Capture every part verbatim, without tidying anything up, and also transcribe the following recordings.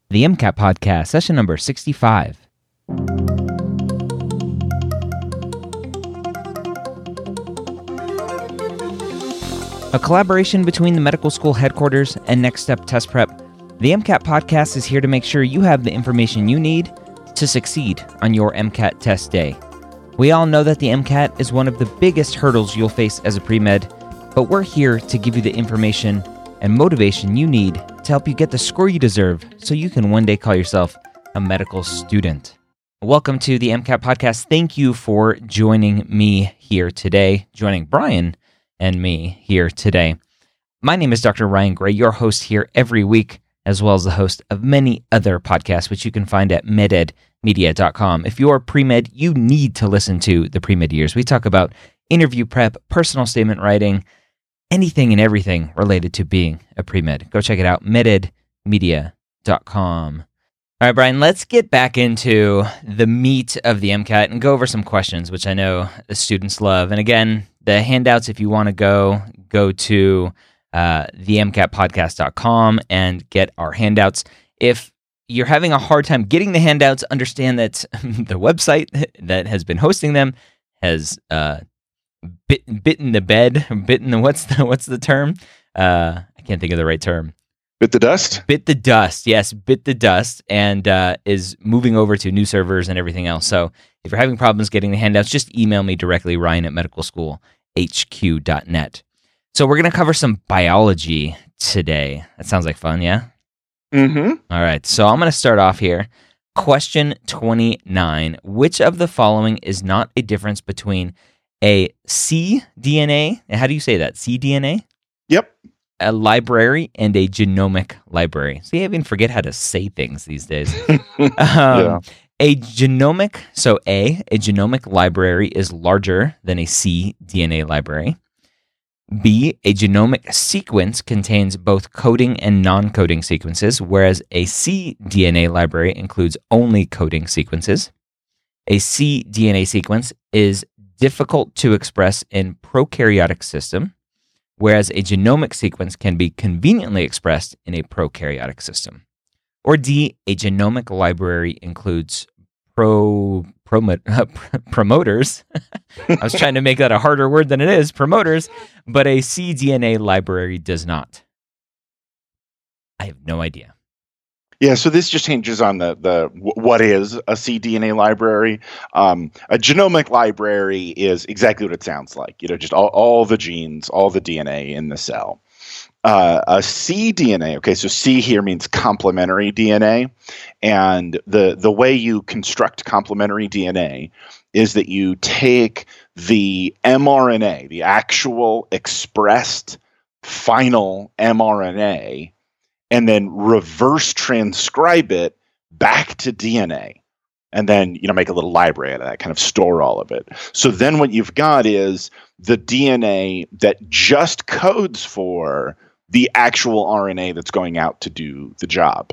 The MCAT Podcast, session number sixty-five. A collaboration between the medical school headquarters and Next Step Test Prep, the MCAT Podcast is here to make sure you have the information you need to succeed on your MCAT test day. We all know that the MCAT is one of the biggest hurdles you'll face as a pre-med, but we're here to give you the information and motivation you need to help you get the score you deserve so you can one day call yourself a medical student. Welcome to the MCAT Podcast. Thank you for joining me here today, joining Brian and me here today. My name is Doctor Ryan Gray, your host here every week, as well as the host of many other podcasts, which you can find at med ed media dot com. If you're pre-med, you need to listen to the Pre-Med Years. We talk about interview prep, personal statement writing, anything and everything related to being a pre-med. Go check it out, med ed media dot com. All right, Brian, let's get back into the meat of the MCAT and go over some questions, which I know the students love. And again, the handouts, if you want to go, go to uh, the m cat podcast dot com and get our handouts. If you're having a hard time getting the handouts, understand that the website that has been hosting them has uh, bit, bitten the bed, bitten the, what's the, what's the term? Uh, I can't think of the right term. Bit the dust? Bit the dust, yes, bit the dust, and uh, is moving over to new servers and everything else. So if you're having problems getting the handouts, just email me directly, Ryan at medical school h q dot net. So we're going to cover some biology today. That sounds like fun, yeah? Mm-hmm. All right, so I'm going to start off here. Question twenty-nine. Which of the following is not a difference between a cDNA, how do you say that, cDNA? Yep. A library and a genomic library. See, I even forget how to say things these days. um, yeah. A genomic, so A, a genomic library is larger than a cDNA library. B, a genomic sequence contains both coding and non-coding sequences, whereas a cDNA library includes only coding sequences. A cDNA sequence is difficult to express in prokaryotic system, whereas a genomic sequence can be conveniently expressed in a prokaryotic system. Or D, a genomic library includes pro, promo, promoters. I was trying to make that a harder word than it is, promoters, but a cDNA library does not. I have no idea. Yeah, so this just hinges on the the what is a cDNA library. Um, a genomic library is exactly what it sounds like. You know, just all, all the genes, all the D N A in the cell. Uh, a cDNA, okay, so C here means complementary D N A, and the the way you construct complementary D N A is that you take the mRNA, the actual expressed final mRNA, and then reverse transcribe it back to D N A. And then, you know, make a little library out of that, kind of store all of it. So then what you've got is the D N A that just codes for the actual R N A that's going out to do the job.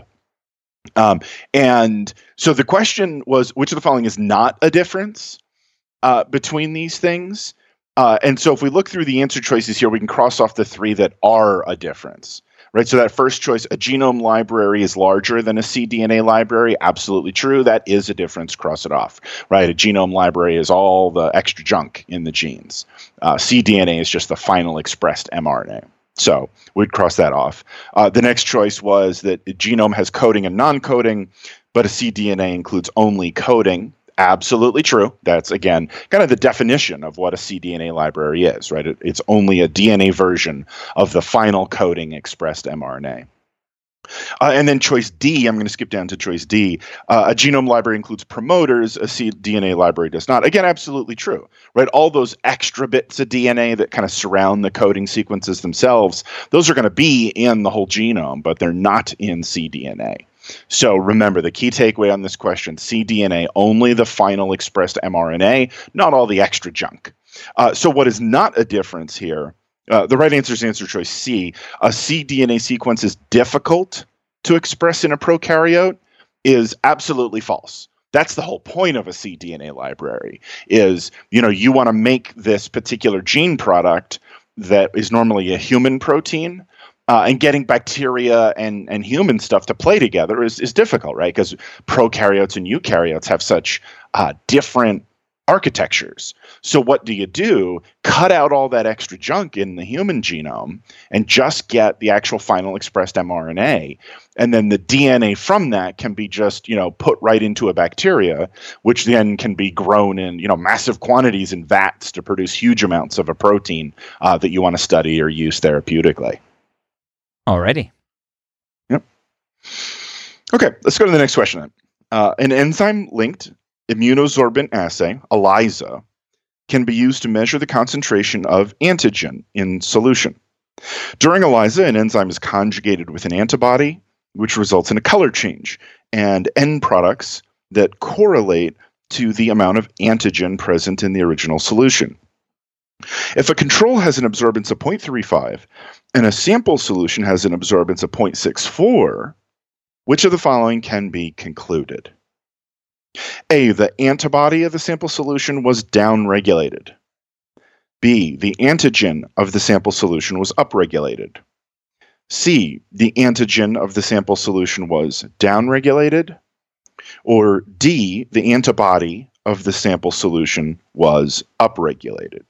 Um, and so the question was, which of the following is not a difference uh, between these things? Uh, and so if we look through the answer choices here, we can cross off the three that are a difference. Right, so that first choice, a genome library is larger than a cDNA library. Absolutely true. That is a difference. Cross it off. Right, a genome library is all the extra junk in the genes. Uh, cDNA is just the final expressed mRNA. So we'd cross that off. Uh, the next choice was that a genome has coding and non-coding, but a cDNA includes only coding. Absolutely true. That's, again, kind of the definition of what a cDNA library is, right? It, it's only a D N A version of the final coding expressed mRNA. Uh, and then choice D, I'm going to skip down to choice D. Uh, a genome library includes promoters, a cDNA library does not. Again, absolutely true, right? All those extra bits of D N A that kind of surround the coding sequences themselves, those are going to be in the whole genome, but they're not in cDNA. So remember, the key takeaway on this question, cDNA, only the final expressed mRNA, not all the extra junk. Uh, so what is not a difference here, uh, the right answer is answer choice C. A cDNA sequence is difficult to express in a prokaryote is absolutely false. That's the whole point of a cDNA library is, you know, you want to make this particular gene product that is normally a human protein Uh, and getting bacteria and, and human stuff to play together is, is difficult, right? Because prokaryotes and eukaryotes have such uh, different architectures. So what do you do? Cut out all that extra junk in the human genome and just get the actual final expressed mRNA. And then the D N A from that can be just, you know, put right into a bacteria, which then can be grown in, you know, massive quantities in vats to produce huge amounts of a protein uh, that you want to study or use therapeutically. Alrighty. Yep. Okay, let's go to the next question then. Uh, an enzyme-linked immunosorbent assay, ELISA, can be used to measure the concentration of antigen in solution. During ELISA, an enzyme is conjugated with an antibody, which results in a color change and end products that correlate to the amount of antigen present in the original solution. If a control has an absorbance of zero point three five and a sample solution has an absorbance of zero point six four, which of the following can be concluded? A, the antibody of the sample solution was downregulated. B, the antigen of the sample solution was upregulated. C, the antigen of the sample solution was downregulated. Or D, the antibody of the sample solution was upregulated.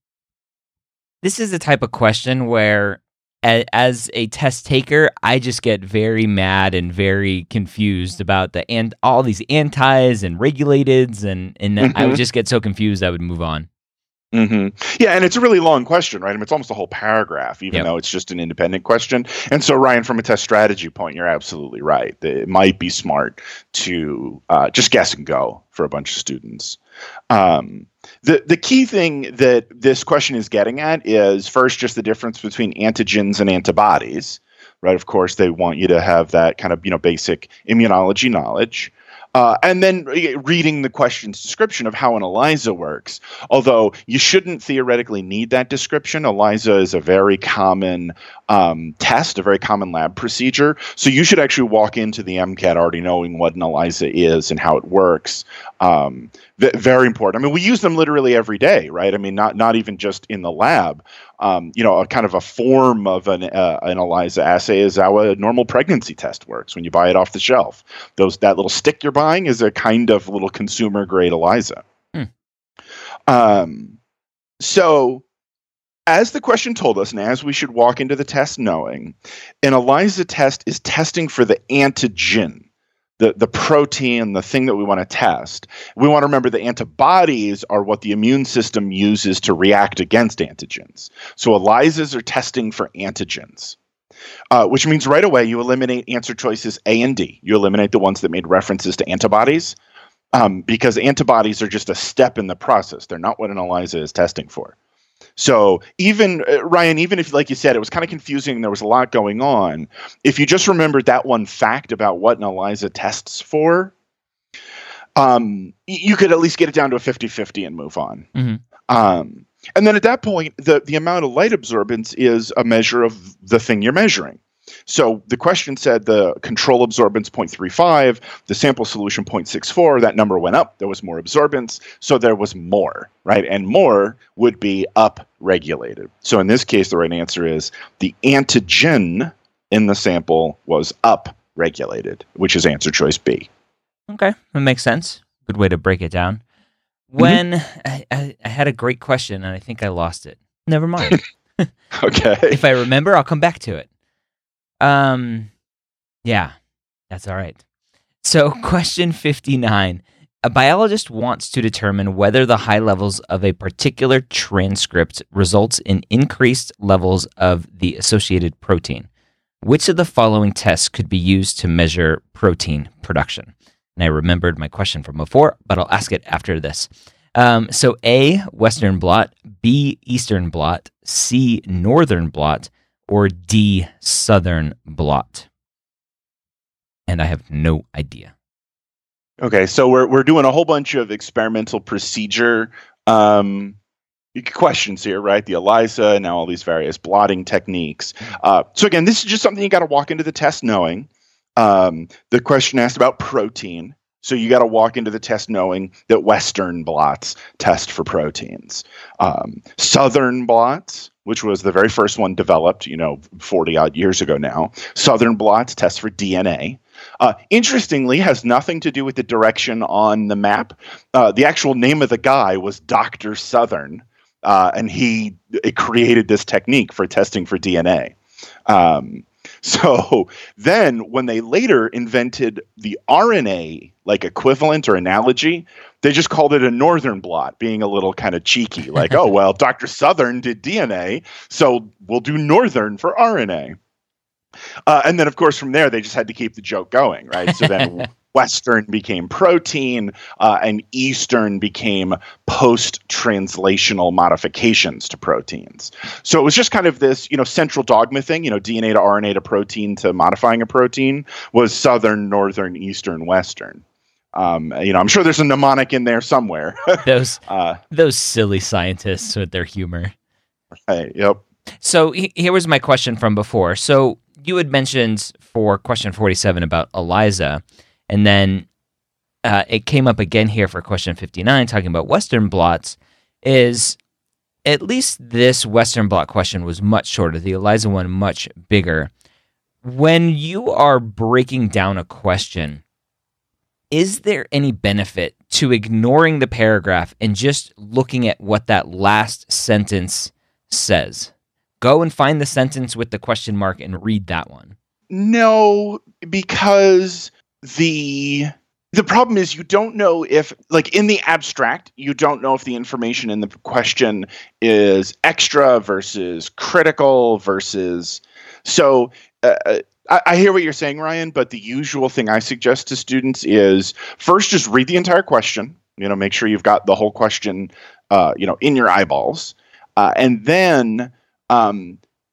This is the type of question where, a- as a test taker, I just get very mad and very confused about the and all these antis and regulateds, and and Mm-hmm. I would just get so confused I would move on. Mm-hmm. Yeah, and it's a really long question, right? I mean, it's almost a whole paragraph, even Yep. though it's just an independent question. And so, Ryan, from a test strategy point, you're absolutely right. It might be smart to uh, just guess and go for a bunch of students. Um, the the key thing that this question is getting at is first just the difference between antigens and antibodies, right? Of course, they want you to have that kind of, you know, basic immunology knowledge. Uh, and then re- reading the question's description of how an ELISA works. Although you shouldn't theoretically need that description, ELISA is a very common um, test, a very common lab procedure. So you should actually walk into the MCAT already knowing what an ELISA is and how it works. Um, v- very important. I mean, we use them literally every day, right? I mean, not not even just in the lab. Um, you know, a kind of a form of an uh, an ELISA assay is how a normal pregnancy test works when you buy it off the shelf. Those that little stick you're buying is a kind of little consumer grade ELISA. Hmm. Um, so, as the question told us, and as we should walk into the test knowing, an ELISA test is testing for the antigen. The, the protein, the thing that we want to test. We want to remember the antibodies are what the immune system uses to react against antigens. So ELISAs are testing for antigens, uh, which means right away you eliminate answer choices A and D. You eliminate the ones that made references to antibodies um, because antibodies are just a step in the process. They're not what an ELISA is testing for. So even, uh, Ryan, even if, like you said, it was kind of confusing, there was a lot going on, if you just remembered that one fact about what an ELISA tests for, um, y- you could at least get it down to a fifty-fifty and move on. Mm-hmm. Um, and then at that point, the, the amount of light absorbance is a measure of the thing you're measuring. So the question said the control absorbance zero point three five, the sample solution zero point six four, that number went up, there was more absorbance, so there was more, right? And more would be up-regulated. So in this case, the right answer is the antigen in the sample was up-regulated, which is answer choice B. Okay, that makes sense. Good way to break it down. When I, I, I had a great question and I think I lost it. Never mind. Okay. If I remember, I'll come back to it. Um, yeah, that's all right. So, question fifty-nine. A biologist wants to determine whether the high levels of a particular transcript results in increased levels of the associated protein. Which of the following tests could be used to measure protein production? And I remembered my question from before, but I'll ask it after this. Um, so A, Western blot, B, Eastern blot, C, Northern blot, or D, Southern blot? And I have no idea. Okay, so we're we're doing a whole bunch of experimental procedure um, questions here, right? The ELISA and now all these various blotting techniques. Uh, so again, this is just something you got to walk into the test knowing. Um, the question asked about protein. So you got to walk into the test knowing that Western blots test for proteins. Um, Southern blots which was the very first one developed, you know, forty odd years ago now. Southern blots test for D N A. Uh, interestingly, has nothing to do with the direction on the map. Uh, the actual name of the guy was Doctor Southern, uh, and he it created this technique for testing for D N A. Um, so then when they later invented the R N A, like equivalent or analogy, they just called it a northern blot, being a little kind of cheeky, like, oh, well, Doctor Southern did D N A, so we'll do northern for R N A. Uh, and then, of course, from there, they just had to keep the joke going, right? So then Western became protein, uh, and Eastern became post-translational modifications to proteins. So it was just kind of this, you know, central dogma thing, you know, D N A to R N A to protein to modifying a protein was Southern, Northern, Eastern, Western. Um, you know, I'm sure there's a mnemonic in there somewhere. those uh, those silly scientists with their humor. Right, yep. So he, here was my question from before. So you had mentioned for question forty-seven about ELISA, and then uh, it came up again here for question fifty-nine, talking about Western blots. Is at least this Western blot question was much shorter, the ELISA one much bigger. When you are breaking down a question, is there any benefit to ignoring the paragraph and just looking at what that last sentence says? Go and find the sentence with the question mark and read that one. No, because the the problem is you don't know if, like in the abstract, you don't know if the information in the question is extra versus critical versus... So uh, I, I hear what you're saying, Ryan, but the usual thing I suggest to students is first just read the entire question, you know, make sure you've got the whole question, uh, you know, in your eyeballs, uh, and then... Um,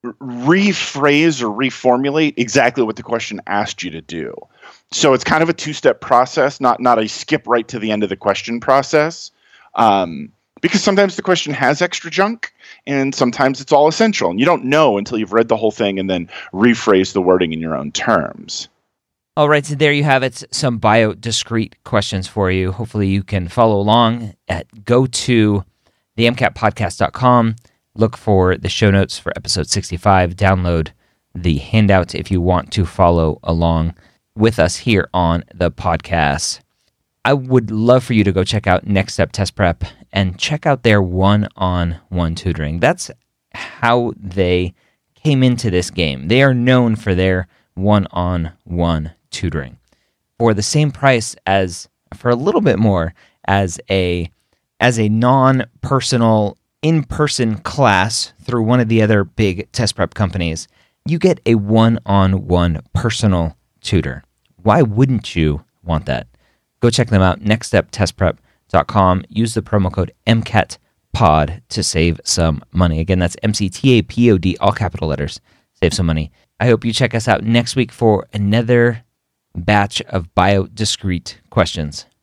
rephrase or reformulate exactly what the question asked you to do. So it's kind of a two-step process, not not a skip right to the end of the question process, um, because sometimes the question has extra junk, and sometimes it's all essential, and you don't know until you've read the whole thing and then rephrase the wording in your own terms. All right, so there you have it, some bio-discrete questions for you. Hopefully you can follow along. At go to the M C A T podcast dot com. Look for the show notes for episode sixty-five. Download the handout if you want to follow along with us here on the podcast. I would love for you to go check out Next Step Test Prep and check out their one-on-one tutoring. That's how they came into this game. They are known for their one-on-one tutoring. For the same price as, for a little bit more, as a as a non-personal in-person class through one of the other big test prep companies, you get a one-on-one personal tutor. Why wouldn't you want that? Go check them out, next step test prep dot com. Use the promo code M C A T P O D to save some money. Again, that's M C T A P O D, all capital letters. Save some money. I hope you check us out next week for another batch of bio-discrete questions.